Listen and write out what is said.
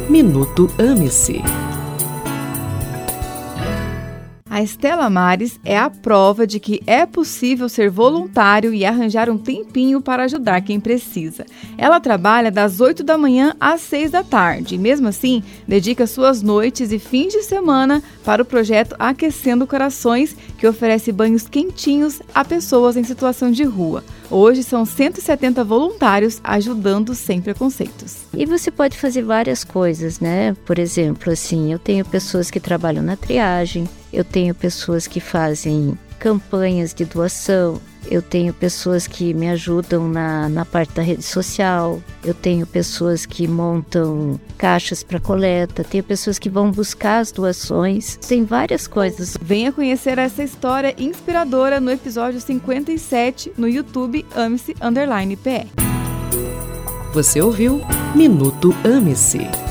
Minuto Ame-se. A Estela Mares é a prova de que é possível ser voluntário e arranjar um tempinho para ajudar quem precisa. Ela trabalha das 8 da manhã às 6 da tarde e, mesmo assim, dedica suas noites e fins de semana para o projeto Aquecendo Corações, que oferece banhos quentinhos a pessoas em situação de rua. Hoje são 170 voluntários ajudando sem preconceitos. E você pode fazer várias coisas, né? Por exemplo, assim, eu tenho pessoas que trabalham na triagem, eu tenho pessoas que fazem campanhas de doação, eu tenho pessoas que me ajudam na parte da rede social, eu tenho pessoas que montam caixas para coleta, tenho pessoas que vão buscar as doações, tem várias coisas. Venha conhecer essa história inspiradora no episódio 57 no YouTube Ame-se _PE. Você ouviu Minuto Ame-se.